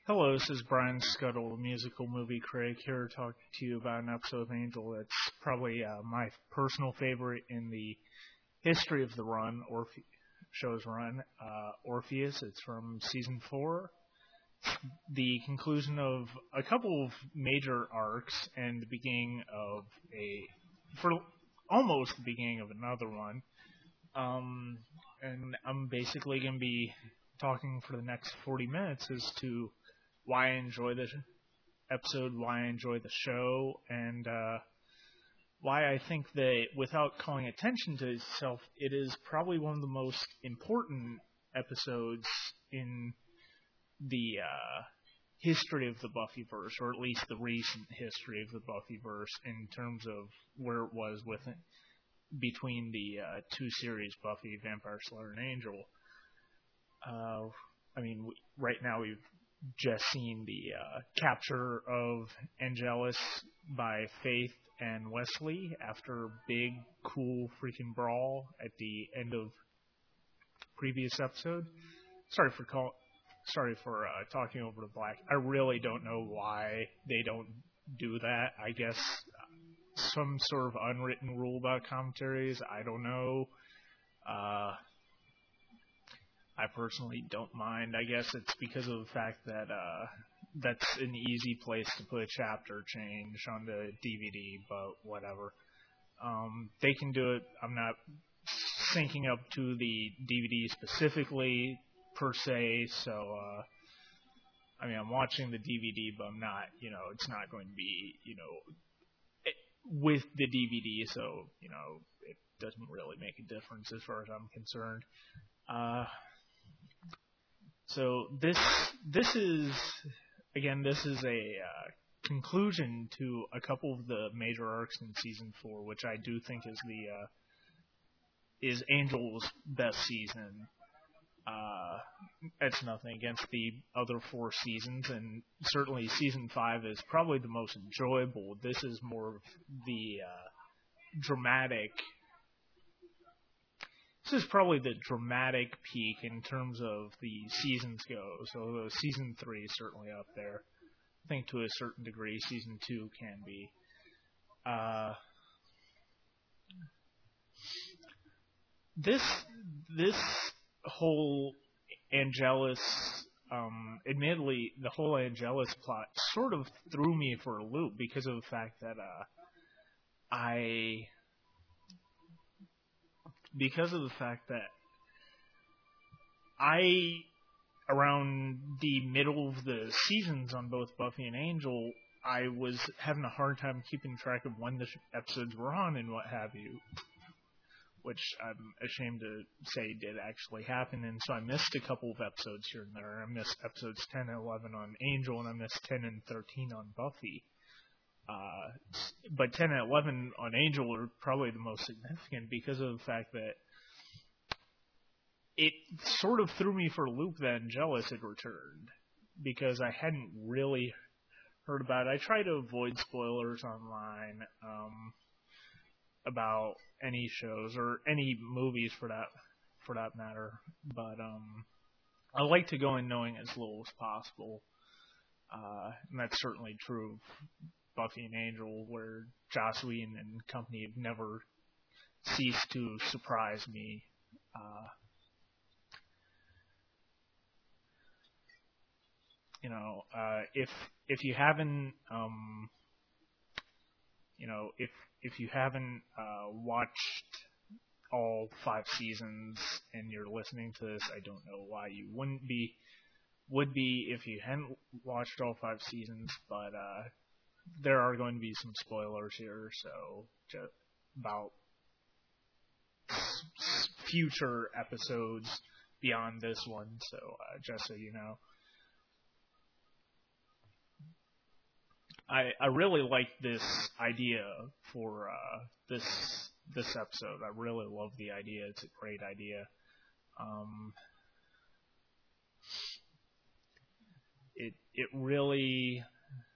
Hello, this is Brian Scuttle, the musical movie critic, here talking to you about an episode of Angel that's probably my personal favorite in the history of the show's run, Orpheus. It's from season 4. The conclusion of a couple of major arcs and the beginning of almost the beginning of another one. And I'm basically going to be talking for the next 40 minutes as to why I enjoy the episode, why I enjoy the show, and why I think that, without calling attention to itself, it is probably one of the most important episodes in the history of the Buffyverse, or at least the recent history of the Buffyverse, in terms of where it was between the two series, Buffy, Vampire Slayer, and Angel. Right now we've just seen the capture of Angelus by Faith and Wesley after a big, cool, freaking brawl at the end of previous episode. Sorry for talking over the Black. I really don't know why they don't do that. I guess some sort of unwritten rule about commentaries. I don't know. I personally don't mind. I guess it's because of the fact that that's an easy place to put a chapter change on the DVD, but whatever. They can do it. I'm not syncing up to the DVD specifically, per se, so, I'm watching the DVD, but I'm not, it's not going to be, with the DVD, so, it doesn't really make a difference as far as I'm concerned. So this is a conclusion to a couple of the major arcs in season 4, which I do think is Angel's best season. It's nothing against the other 4 seasons, and certainly season 5 is probably the most enjoyable. This is more of the dramatic. This is probably the dramatic peak in terms of the seasons go. So season 3 is certainly up there. I think to a certain degree, season 2 can be. This whole Angelus, admittedly, the whole Angelus plot sort of threw me for a loop because of the fact that I around the middle of the seasons on both Buffy and Angel, I was having a hard time keeping track of when the episodes were on and what have you, which I'm ashamed to say did actually happen, and so I missed a couple of episodes here and there. I missed episodes 10 and 11 on Angel, and I missed 10 and 13 on Buffy. But 10 and 11 on Angel are probably the most significant because of the fact that it sort of threw me for a loop that Angelus had returned, because I hadn't really heard about it. I try to avoid spoilers online about any shows or any movies for that matter, but I like to go in knowing as little as possible, and that's certainly true of Buffy and Angel, where Joss Whedon and company have never ceased to surprise me. If you haven't, if you haven't watched all 5 seasons and you're listening to this, I don't know why you wouldn't be. Would be if you hadn't watched all 5 seasons, but there are going to be some spoilers here, so just about future episodes beyond this one, so just so you know. I really like this idea for this episode. I really love the idea. It's a great idea. It really,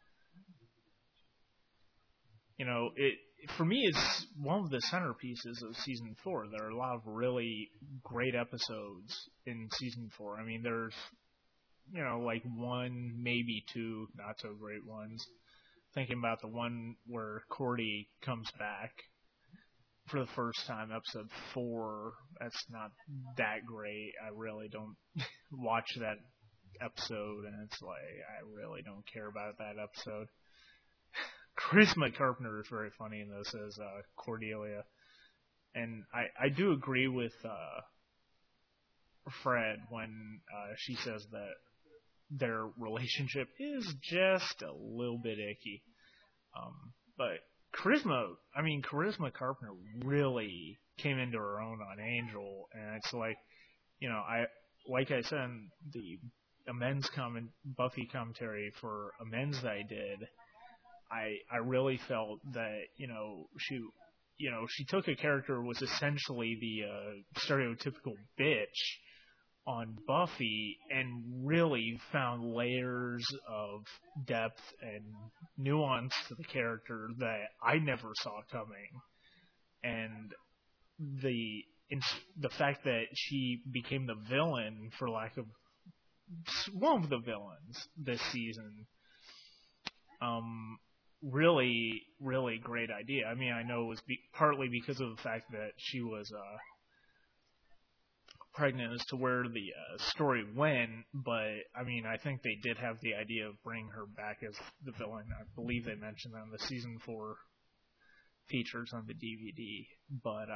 for me, it's one of the centerpieces of season 4. There are a lot of really great episodes in season 4. I mean, there's like one, maybe two not so great ones. Thinking about the one where Cordy comes back for the first time, episode 4. That's not that great. I really don't watch that episode, and it's like I really don't care about that episode. Charisma Carpenter is very funny in this as Cordelia, and I do agree with Fred when she says that their relationship is just a little bit icky. But Charisma Carpenter really came into her own on Angel, and it's like, like I said in the Buffy commentary for Amends that I did, I really felt that, she took a character who was essentially the stereotypical bitch on Buffy and really found layers of depth and nuance to the character that I never saw coming. And the fact that she became the villain, for lack of one of the villains this season, really, really great idea. I mean, I know it was partly because of the fact that she was pregnant as to where the story went, but I mean, I think they did have the idea of bringing her back as the villain. I believe they mentioned that in the season 4 features on the DVD, but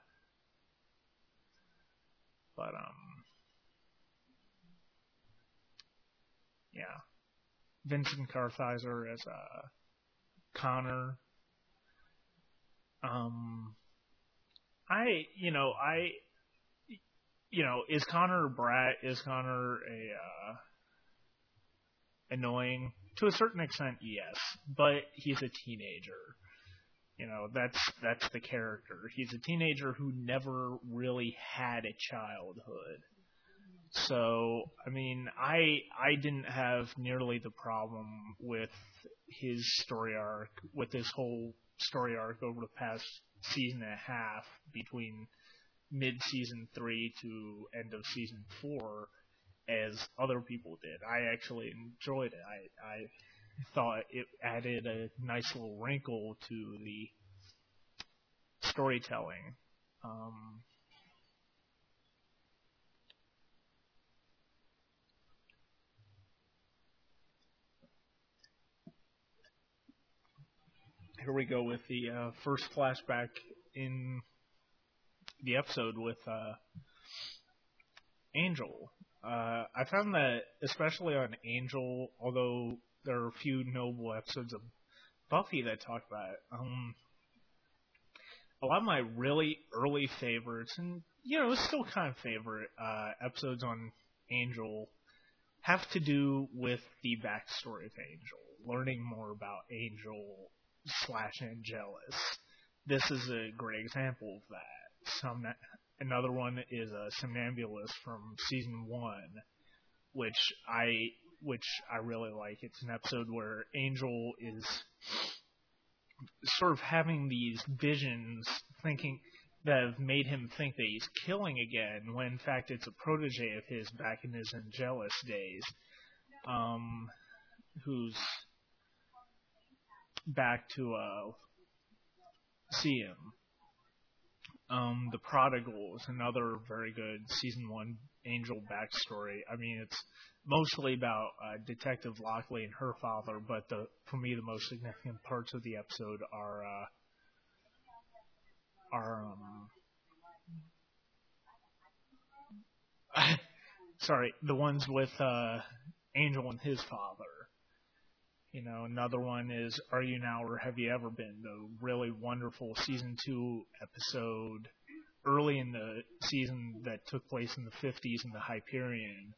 yeah, Vincent Kartheiser as Connor. Is Connor a brat? Is Connor annoying? To a certain extent, yes, but he's a teenager. That's the character. He's a teenager who never really had a childhood. So, I mean, I didn't have nearly the problem with his story arc, with this whole story arc over the past season and a half between mid-season 3 to end of season 4 as other people did. I actually enjoyed it. I thought it added a nice little wrinkle to the storytelling. Here we go with the first flashback in the episode with Angel. I found that, especially on Angel, although there are a few notable episodes of Buffy that talk about it, a lot of my really early favorites, and still kind of favorite episodes on Angel, have to do with the backstory of Angel, learning more about Angel / Angelus. This is a great example of that. Another one is Somnambulist from season 1, which I really like. It's an episode where Angel is sort of having these visions, thinking that have made him think that he's killing again, when in fact it's a protege of his back in his Angelus days, who's back to see him. The Prodigal is another very good season 1 Angel backstory. I mean, it's mostly about Detective Lockley and her father, but for me the most significant parts of the episode are sorry, the ones with Angel and his father. Another one is Are You Now or Have You Ever Been? The really wonderful season 2 episode early in the season that took place in the 50s in the Hyperion.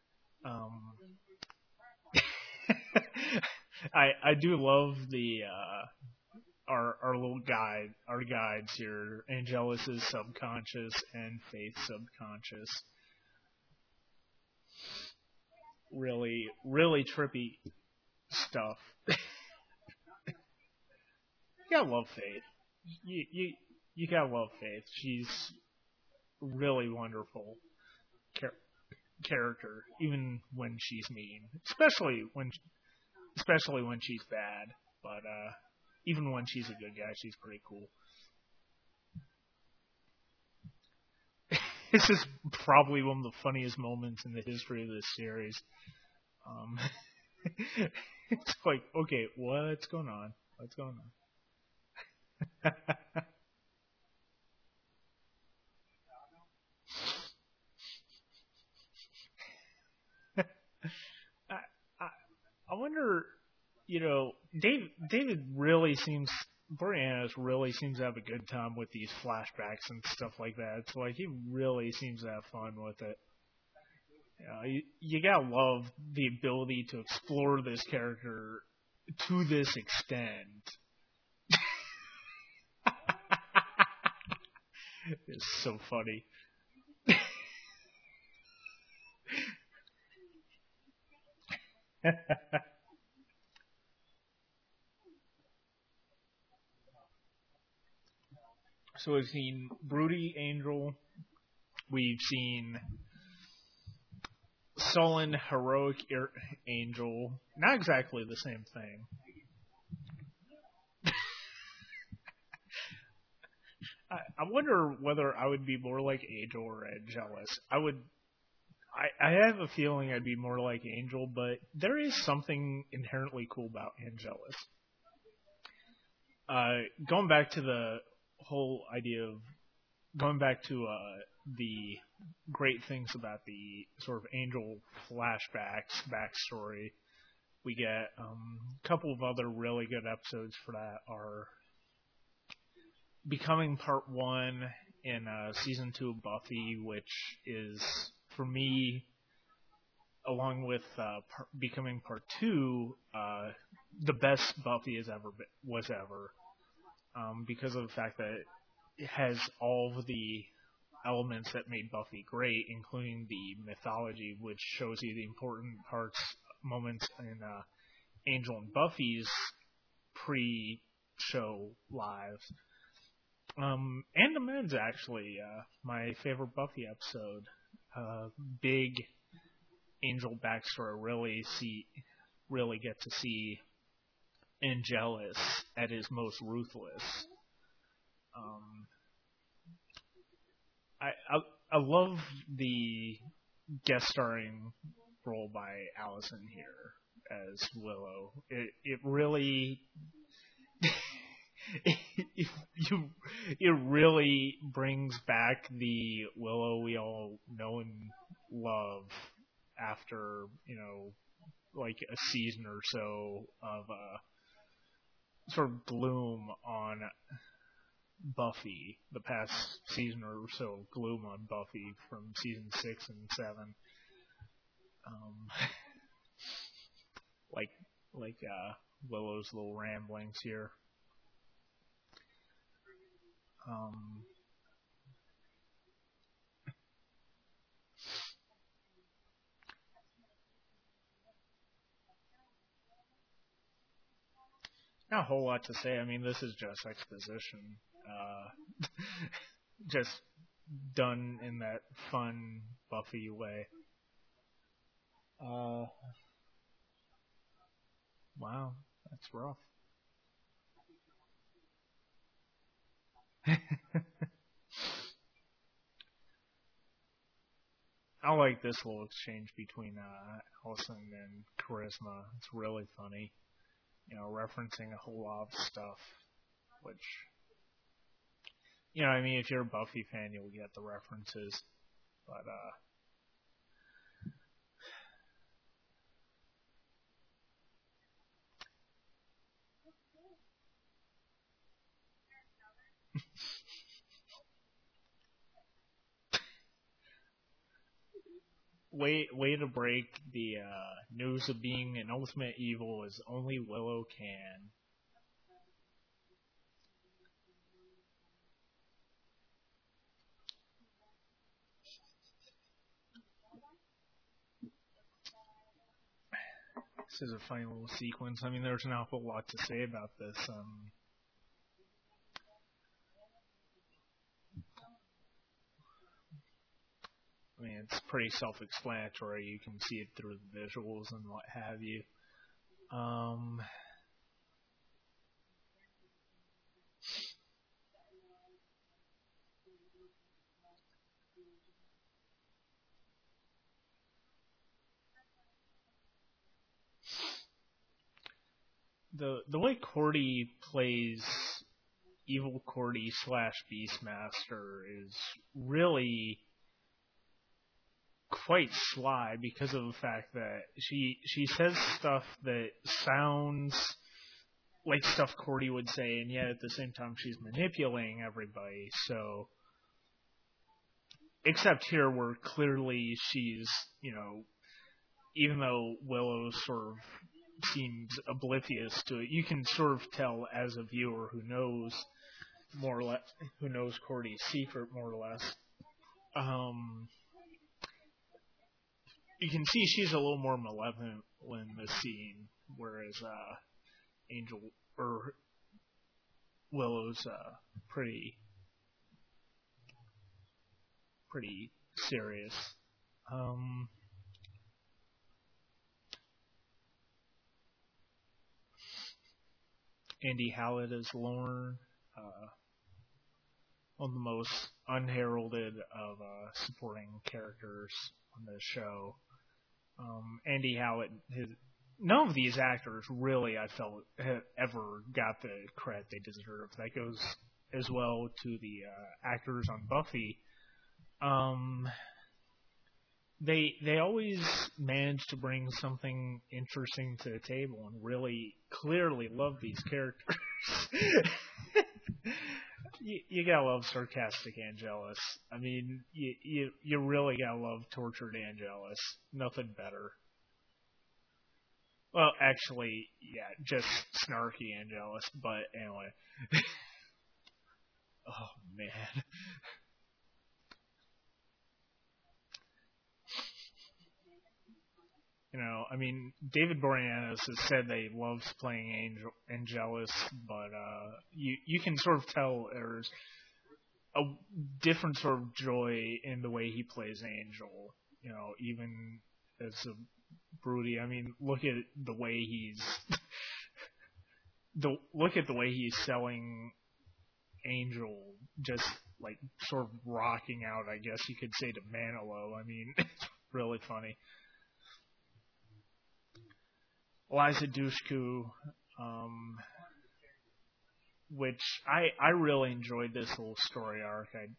I do love the our little our guides here. Angelus is subconscious and Faith subconscious. Really, really trippy stuff. You gotta love Faith. You gotta love Faith. She's really wonderful. character, even when she's mean, especially when she's bad. But even when she's a good guy, she's pretty cool. This is probably one of the funniest moments in the history of this series. Um, it's like, okay, what's going on? What's going on? I, I I wonder, David really seems, Boreanaz really seems to have a good time with these flashbacks and stuff like that. It's like he really seems to have fun with it. You gotta love the ability to explore this character to this extent. It's so funny. So we've seen Broody Angel, we've seen sullen heroic Angel. Not exactly the same thing. I wonder whether I would be more like Angel or Angelus. I have a feeling I'd be more like Angel, but there is something inherently cool about Angelus. Going back to the whole idea of going back to the great things about the sort of Angel flashbacks backstory, we get a couple of other really good episodes for that are Becoming Part 1 in Season 2 of Buffy, which is, for me, along with Becoming Part 2, the best Buffy was ever. Because of the fact that it has all of the elements that made Buffy great, including the mythology, which shows you the important moments in Angel and Buffy's pre-show lives. And the Men's actually, my favorite Buffy episode. Big Angel backstory. Really get to see Angelus at his most ruthless. I love the guest starring role by Allison here as Willow. It really it really brings back the Willow we all know and love after, like a season or so of sort of gloom on Buffy, the past season or so of gloom on Buffy from season 6 and 7. like Willow's little ramblings here. Not a whole lot to say. I mean, this is just exposition. Just done in that fun Buffy way. Wow, that's rough. I like this little exchange between Allison and Charisma. It's really funny. Referencing a whole lot of stuff, which, I mean, if you're a Buffy fan, you'll get the references. But, way to break the news of being an ultimate evil as only Willow can. This is a funny little sequence. I mean, there's an awful lot to say about this. I mean, it's pretty self-explanatory. You can see it through the visuals and what have you. The way Cordy plays Evil Cordy / Beastmaster is really quite sly because of the fact that she says stuff that sounds like stuff Cordy would say, and yet at the same time she's manipulating everybody. So, except here where clearly she's, even though Willow sort of seems oblivious to it, you can sort of tell as a viewer who knows more or less, who knows Cordy's secret more or less. You can see she's a little more malevolent in this scene, whereas Angel or Willow's pretty serious. Andy Hallett is Lorne, one of the most unheralded of supporting characters on the show. Andy Hallett, none of these actors really, I felt, have ever got the credit they deserve. That goes as well to the actors on Buffy. They always manage to bring something interesting to the table and really clearly love these characters. You gotta love sarcastic Angelus. I mean, you really gotta love tortured Angelus. Nothing better. Well, actually, yeah, just snarky Angelus, but anyway. Oh, man. I mean, David Boreanaz has said that he loves playing Angelus, but you can sort of tell there's a different sort of joy in the way he plays Angel. Even as a broody. I mean, look at the way he's selling Angel, just like sort of rocking out, I guess you could say, to Manilow. I mean, it's really funny. Eliza Dushku, which I really enjoyed this whole story arc. I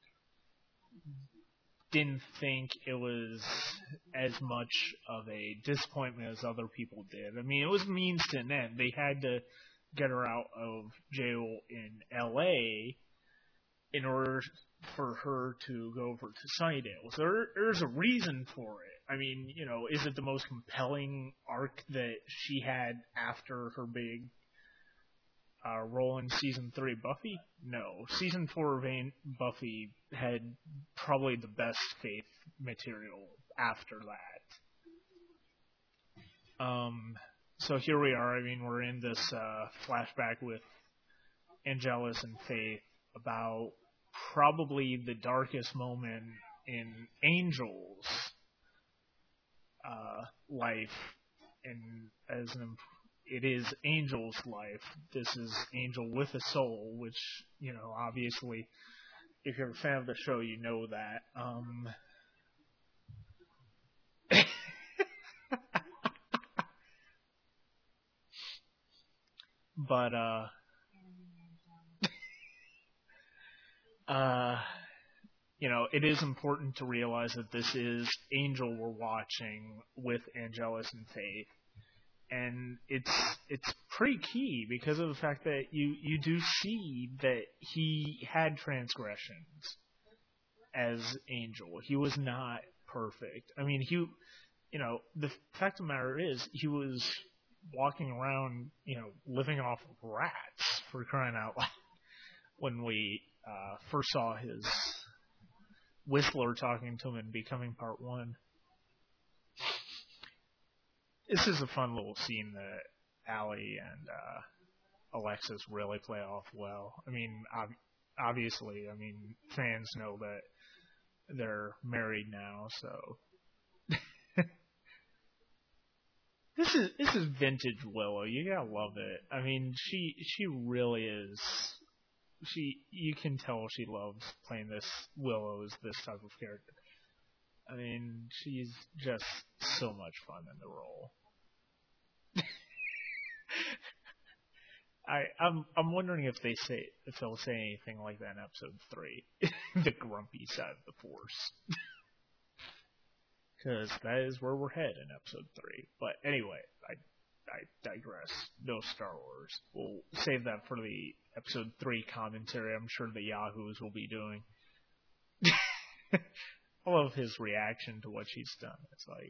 didn't think it was as much of a disappointment as other people did. I mean, it was means to an end. They had to get her out of jail in L.A. in order for her to go over to Sunnydale. So there's a reason for it. I mean, is it the most compelling arc that she had after her big role in Season 3 Buffy? No. Season 4 of Buffy had probably the best Faith material after that. So here we are. I mean, we're in this flashback with Angelus and Faith about probably the darkest moment in Angel's life, and it is Angel's life. This is Angel with a soul, which, obviously, if you're a fan of the show, you know that. But, it is important to realize that this is Angel we're watching with Angelus and Faith. And it's pretty key because of the fact that you do see that he had transgressions as Angel. He was not perfect. I mean, the fact of the matter is he was walking around, living off of rats, for crying out loud, when we first saw his Whistler talking to him in Becoming Part 1. This is a fun little scene that Allie and Alexis really play off well. I mean, obviously, fans know that they're married now, so this is vintage Willow. You gotta love it. I mean, she really is. You can tell she loves playing this Willow as this type of character. I mean, she's just so much fun in the role. I'm wondering if they'll say anything like that in episode 3, the grumpy side of the Force, because that is where we're headed in episode 3. But anyway, I digress. No Star Wars. We'll save that for the episode 3 commentary. I'm sure the Yahoos will be doing. I love his reaction to what she's done. It's like.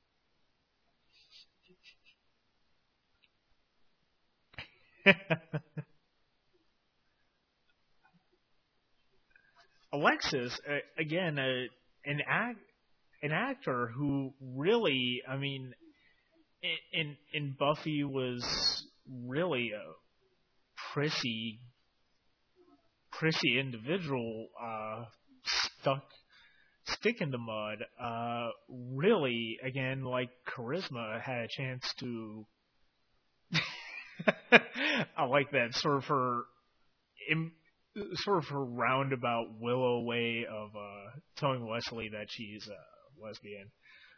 Alexis, again, an actor who really, I mean, in Buffy was really a prissy individual, stick in the mud. Really, again, like Charisma had a chance to. I like that sort of her roundabout Willow way of telling Wesley that she's a lesbian.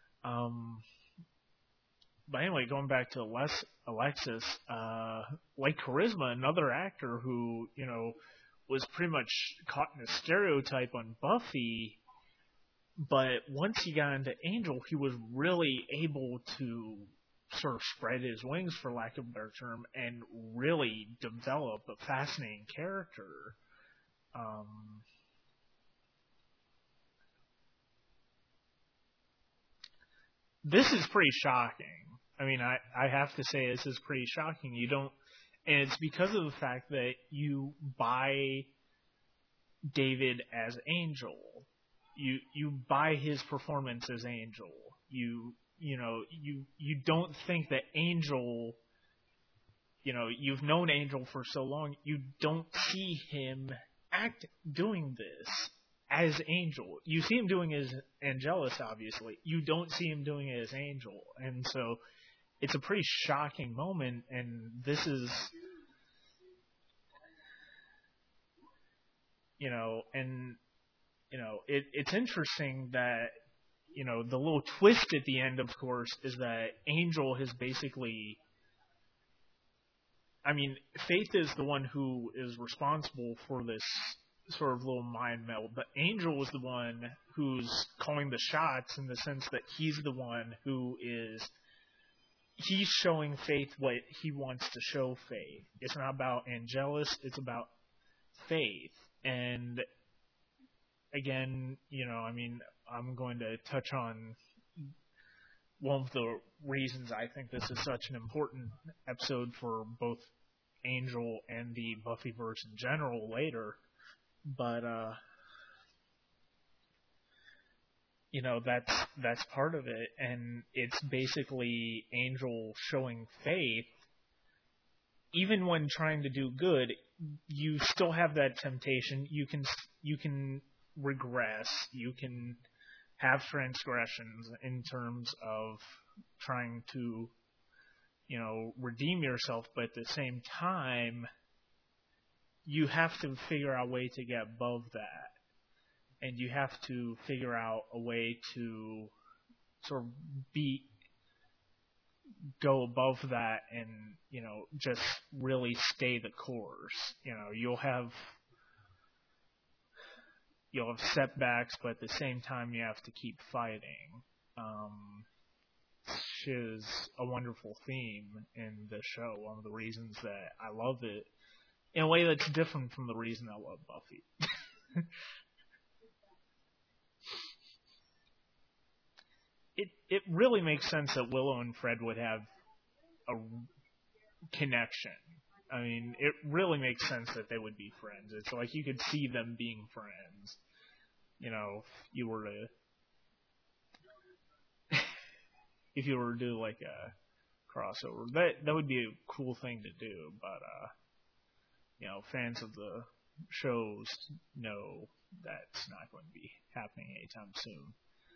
But anyway, going back to Alexis, like Charisma, another actor who was pretty much caught in a stereotype on Buffy, but once he got into Angel, he was really able to sort of spread his wings, for lack of a better term, and really develop a fascinating character. This is pretty shocking. I mean, I have to say this is pretty shocking. And it's because of the fact that you buy David as Angel. You buy his performance as Angel. You don't think that Angel, you've known Angel for so long, you don't see him doing this as Angel. You see him doing it as Angelus, obviously. You don't see him doing it as Angel. And so it's a pretty shocking moment, and this is, it's interesting that, the little twist at the end, of course, is that Angel has basically, I mean, Faith is the one who is responsible for this sort of little mind meld, but Angel is the one who's calling the shots, in the sense that he's the one he's showing Faith what he wants to show Faith. It's not about Angelus, it's about Faith. And again, I'm going to touch on one of the reasons I think this is such an important episode for both Angel and the Buffyverse in general later. But that's part of it, and it's basically Angel showing Faith. Even when trying to do good, you still have that temptation. You can regress. You can have transgressions in terms of trying to, redeem yourself, but at the same time, you have to figure out a way to get above that. And you have to figure out a way to sort of go above that and, just really stay the course. You'll have setbacks, but at the same time you have to keep fighting. Which is a wonderful theme in the show. One of the reasons that I love it, in a way that's different from the reason I love Buffy. It really makes sense that Willow and Fred would have a connection. I mean, it really makes sense that they would be friends. It's like you could see them being friends. If you were to do like a crossover, that would be a cool thing to do. But fans of the shows know that's not going to be happening anytime soon.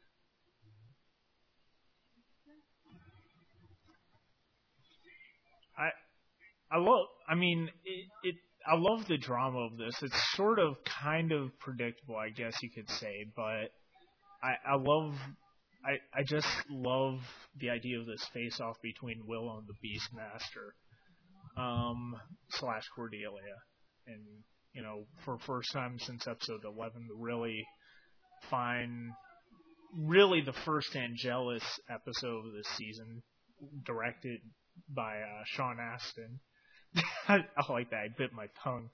I I love. I mean, I love the drama of this. It's sort of kind of predictable, I guess you could say, but I love. I just love the idea of this face-off between Willow and the Beastmaster, slash Cordelia, and for first time since episode 11, to really find really the first Angelus episode of this season, directed by Sean Astin. I like that. I bit my tongue.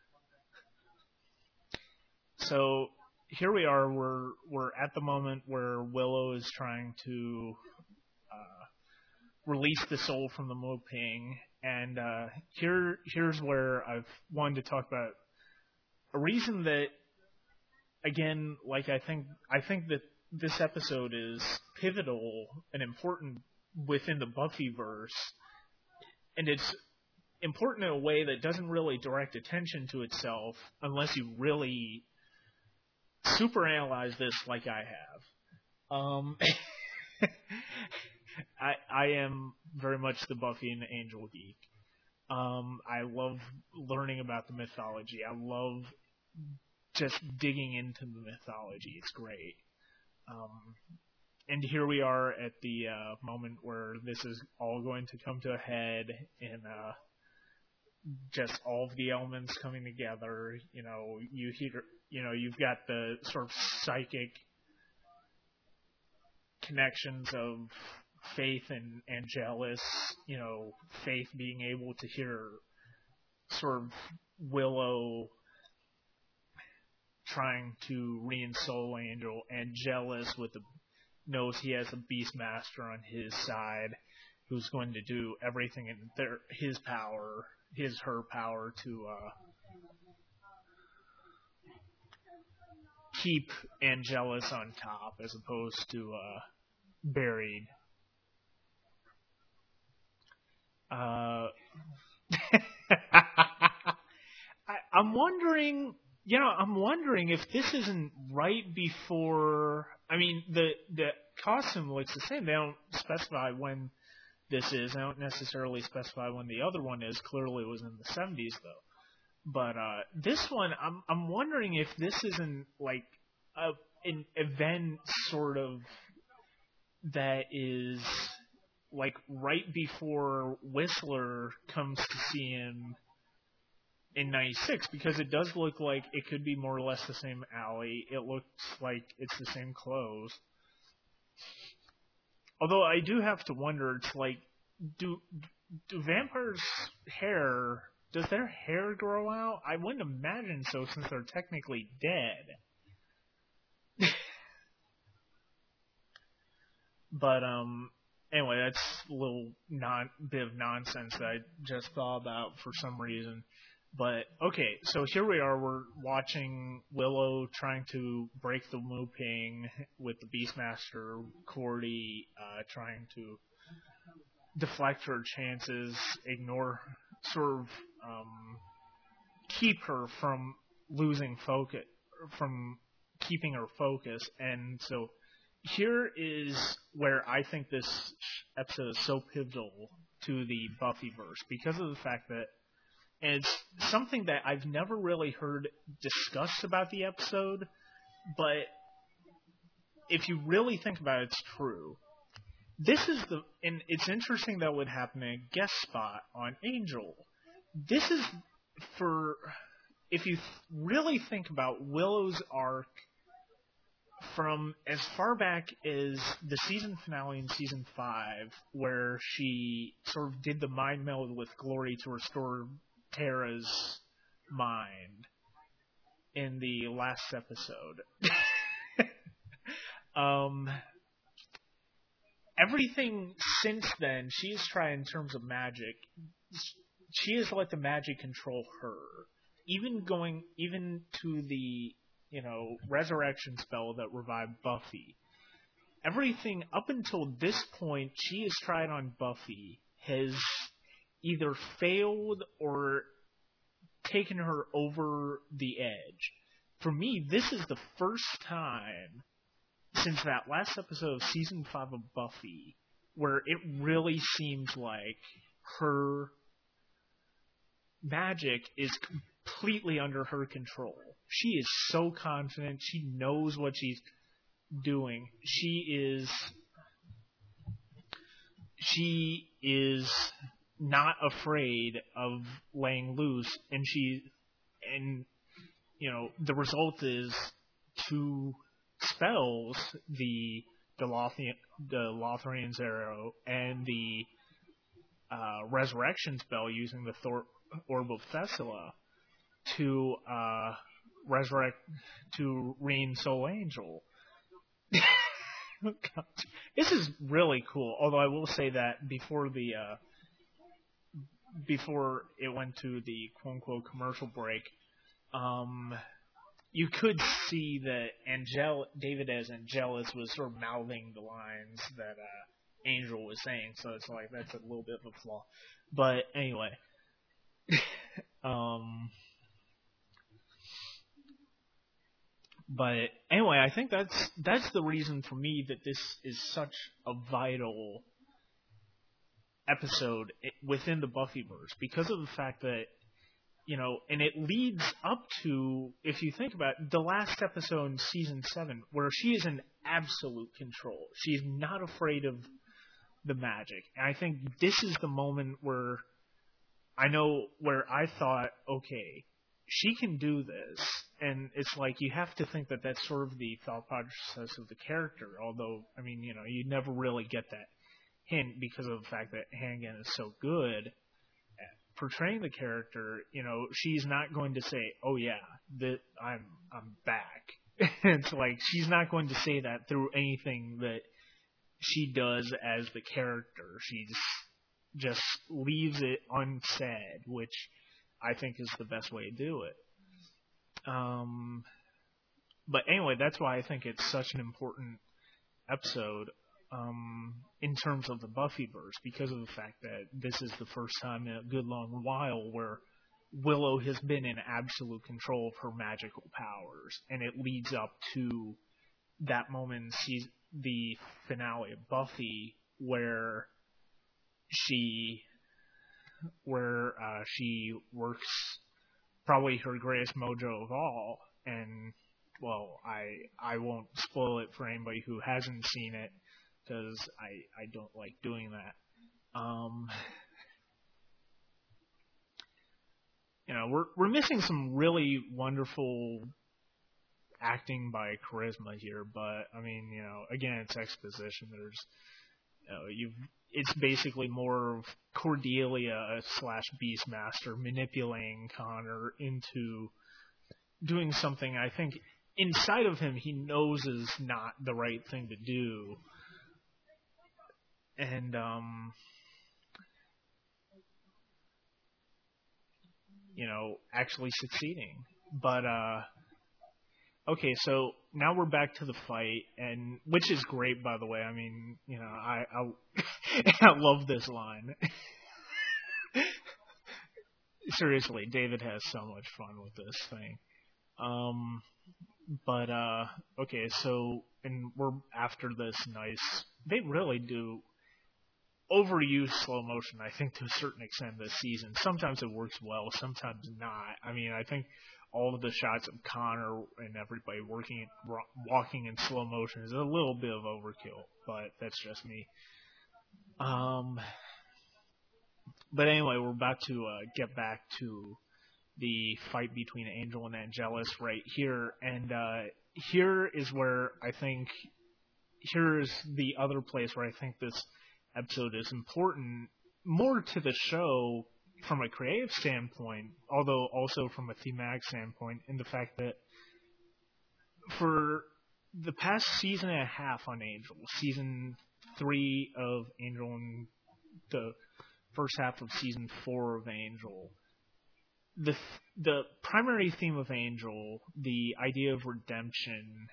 So here we are. We're at the moment where Willow is trying to release the soul from the Moping, and here's where I've wanted to talk about a reason that, again, like I think that this episode is pivotal and important within the Buffyverse, and it's important in a way that doesn't really direct attention to itself unless you really super analyze this like I have. I am very much the Buffy and Angel geek. I love learning about the mythology. I love just digging into the mythology. It's great. And here we are at the moment where this is all going to come to a head, and just all of the elements coming together. You've got the sort of psychic connections of Faith and Angelus. Faith being able to hear sort of Willow trying to re-ensoul Angel. Angelus knows he has a Beastmaster on his side, who's going to do everything in her power to keep Angelus on top as opposed to buried. I'm wondering, if this isn't right before. I mean, the costume looks the same. They don't specify when this is. They don't necessarily specify when the other one is. Clearly, it was in the 70s though. But this one, I'm wondering if this isn't like an event sort of that is like right before Whistler comes to see him in 96, because it does look like it could be more or less the same alley. It looks like it's the same clothes. Although I do have to wonder, it's like, do vampires' hair, does their hair grow out? I wouldn't imagine so, since they're technically dead. But anyway, that's a little bit of nonsense that I just thought about for some reason. But okay, so here we are. We're watching Willow trying to break the Moping with the Beastmaster, Cordy trying to deflect her chances, ignore, sort of keep her from losing focus, from keeping her focus. And so here is where I think this episode is so pivotal to the Buffyverse, because of the fact that, and it's something that I've never really heard discussed about the episode, but if you really think about it, it's true. This is and it's interesting that would happen in a guest spot on Angel. This is if you really think about Willow's arc from as far back as the season finale in season 5, where she sort of did the mind meld with Glory to restore Tara's mind in the last episode. Everything since then, she's tried in terms of magic. She has let the magic control her. Even to the, resurrection spell that revived Buffy. Everything up until this point she has tried on Buffy has either failed or taken her over the edge. for me, this is the first time since that last episode of season 5 of Buffy where it really seems like her magic is completely under her control. She is so confident. She knows what she's doing. She is not afraid of laying loose, and the result is 2 spells, the Lotharian's arrow and the resurrection spell using the Orb of Thessala to reign Soul Angel. God. This is really cool. Although I will say that before it went to the quote unquote commercial break, you could see that David as Angelus was sort of mouthing the lines that Angel was saying, so it's like that's a little bit of a flaw. But anyway, I think that's the reason for me that this is such a vital episode within the Buffyverse, because of the fact that, and it leads up to, if you think about it, the last episode in season 7, where she is in absolute control. She's not afraid of the magic. And I think this is the moment where I thought, okay, she can do this. And it's like, you have to think that that's sort of the thought process of the character. Although, I mean, you never really get that hint because of the fact that Hannigan is so good at portraying the character. She's not going to say, "Oh yeah, I'm back." It's like she's not going to say that through anything that she does as the character. She just leaves it unsaid, which I think is the best way to do it. But anyway, that's why I think it's such an important episode in terms of the Buffyverse, because of the fact that this is the first time in a good long while where Willow has been in absolute control of her magical powers, and it leads up to that moment in the finale of Buffy where she works probably her greatest mojo of all, and well, I won't spoil it for anybody who hasn't seen it, because I don't like doing that. We're missing some really wonderful acting by Charisma here, but I mean, again, it's exposition. There's, it's basically more of Cordelia / Beastmaster manipulating Connor into doing something I think inside of him he knows is not the right thing to do. And, actually succeeding. But, okay, so now we're back to the fight, and which is great, by the way. I mean, I I love this line. Seriously, David has so much fun with this thing. But okay, so, and we're after this nice. They really do overuse slow motion, I think, to a certain extent this season. Sometimes it works well, sometimes not. I mean, I think all of the shots of Connor and everybody walking in slow motion is a little bit of overkill, but that's just me. But anyway, we're about to get back to the fight between Angel and Angelus right here, and here is where I think, here's the other place where I think this episode is important, more to the show from a creative standpoint, although also from a thematic standpoint, in the fact that for the past season and a half on Angel, season 3 of Angel and the first half of season 4 of Angel, the primary theme of Angel, the idea of redemption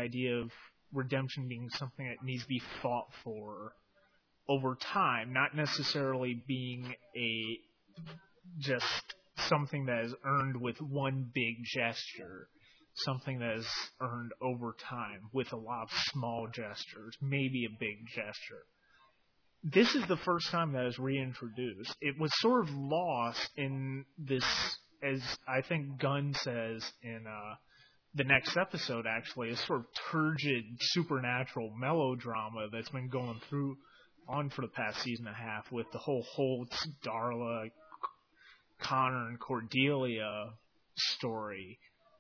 being something that needs to be fought for over time, not necessarily being just something that is earned with one big gesture. something that is earned over time with a lot of small gestures, maybe a big gesture. This is the first time that is reintroduced. It was sort of lost in this, as I think Gunn says in the next episode, actually, a sort of turgid supernatural melodrama that's been going on for the past season and a half with the whole Holtz, Darla, Connor, and Cordelia story.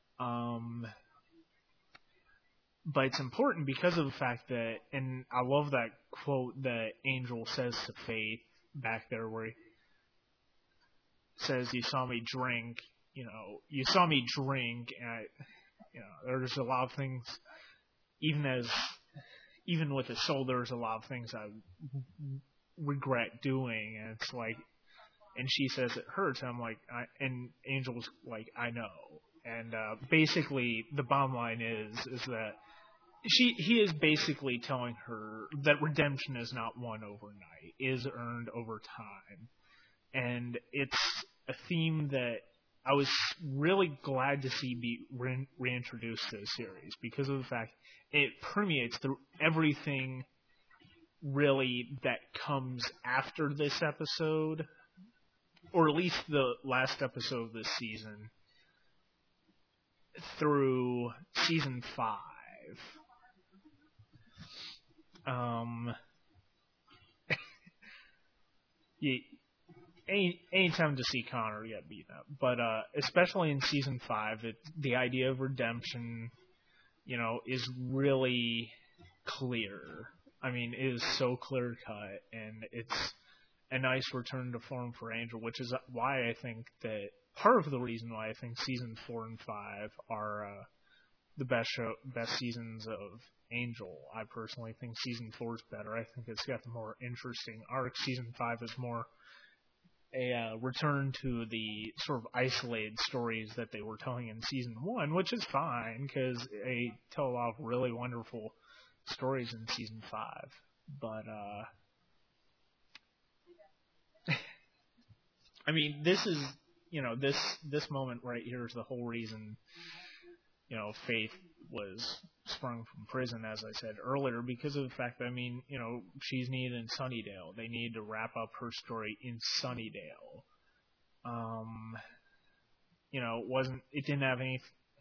But it's important because of the fact that, and I love that quote that Angel says to Faith back there where he says, you saw me drink, and there's a lot of things, even with the soul, there's a lot of things I regret doing, and it's like, and she says it hurts, and I'm like, and Angel's like, I know. And basically, the bottom line is that he is basically telling her that redemption is not won overnight, is earned over time. And it's a theme that I was really glad to see be reintroduced to the series because of the fact it permeates through everything really that comes after this episode, or at least the last episode of this season, through season 5. Anytime to see Connor get beaten up, but especially in season 5, the idea of redemption, is really clear. I mean, it is so clear cut, and it's a nice return to form for Angel, which is why I think that part of the reason why I think season 4 and 5 are the best seasons of Angel. I personally think season 4 is better. I think it's got the more interesting arc. Season 5 is more a return to the sort of isolated stories that they were telling in season 1, which is fine because they tell a lot of really wonderful stories in season 5. But I mean, this is this moment right here is the whole reason Faith was sprung from prison, as I said earlier, because of the fact that, she's needed in Sunnydale. They needed to wrap up her story in Sunnydale. It didn't have any,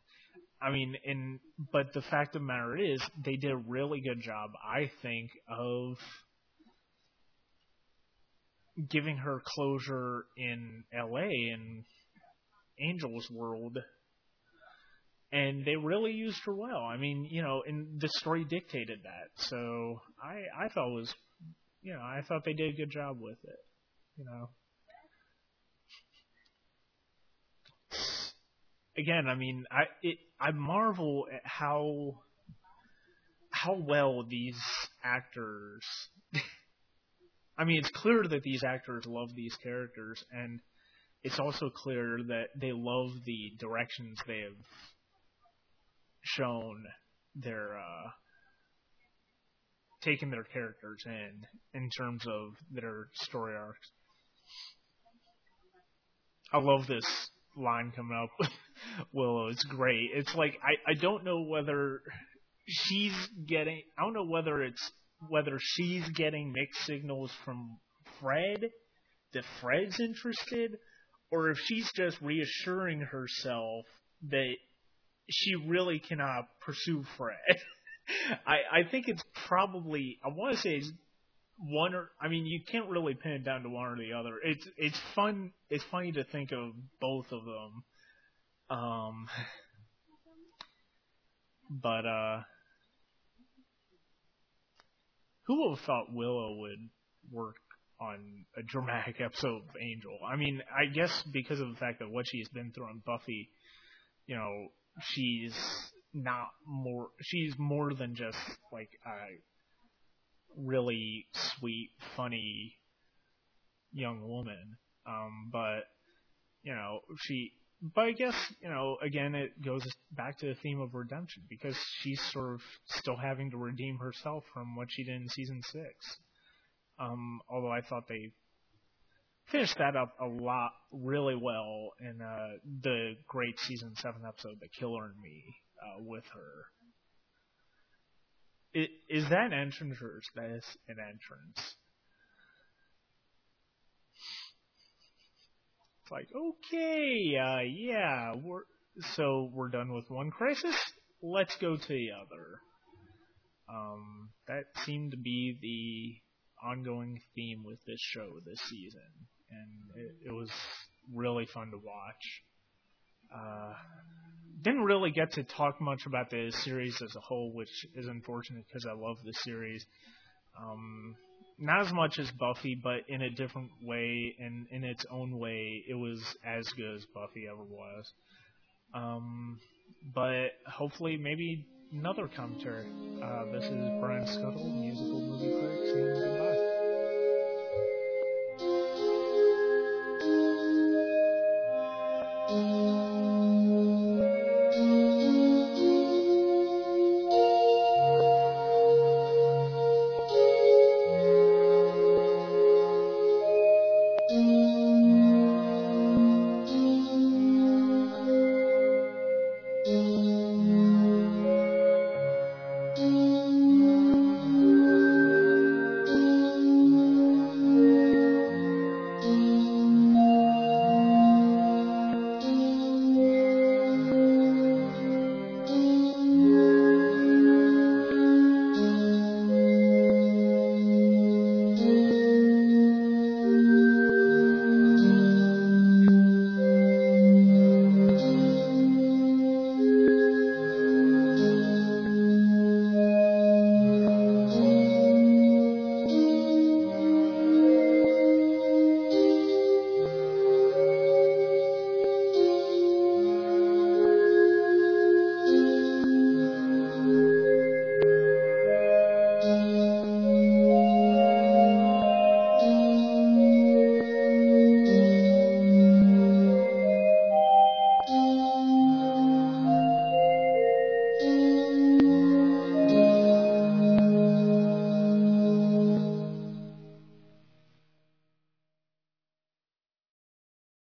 but the fact of the matter is, they did a really good job, I think, of giving her closure in LA, in Angel's world. And they really used her well. And the story dictated that. So I thought I thought they did a good job with it. Again, I marvel at how well these actors. It's clear that these actors love these characters, and it's also clear that they love the directions they have shown their taking their characters in terms of their story arcs. I love this line coming up with Willow. It's great. It's like I don't know whether she's getting whether she's getting mixed signals from Fred that Fred's interested, or if she's just reassuring herself that she really cannot pursue Fred. I think it's probably, I want to say it's one or, you can't really pin it down to one or the other. It's funny to think of both of them. But who would have thought Willow would work on a dramatic episode of Angel? I guess because of the fact that what she's been through on Buffy, she's more than just like a really sweet, funny young woman. But I guess, again, it goes back to the theme of redemption because she's sort of still having to redeem herself from what she did in season 6. Although I thought they finished that up a lot really well in the great season 7 episode, The Killer and Me. with her. Is that an entrance or is this an entrance? It's like, okay, yeah, we're done with one crisis. Let's go to the other. That seemed to be the ongoing theme with this show this season, and it was really fun to watch. Didn't really get to talk much about the series as a whole, which is unfortunate because I love the series. Not as much as Buffy, but in a different way, and in its own way, it was as good as Buffy ever was. But hopefully, maybe another commentary. This is Brian Scuttle, musical movie critic, saying goodbye.